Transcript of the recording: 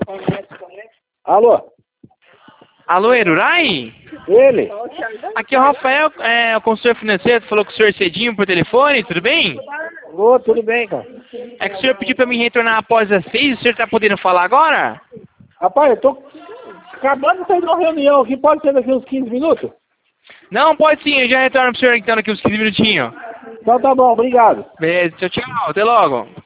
Alô? Alô, Erurai? Ele? Aqui é o Rafael, o consultor financeiro, falou com o senhor cedinho por telefone, tudo bem? Ô, tudo bem, cara. É que o senhor pediu para mim retornar após as 6, o senhor está podendo falar agora? Rapaz, eu tô acabando de sair de uma reunião aqui, pode ser daqui uns 15 minutos? Não, pode sim, eu já retorno pro senhor então daqui uns 15 minutinhos. Então tá bom, obrigado. Beleza, tchau, tchau, até logo.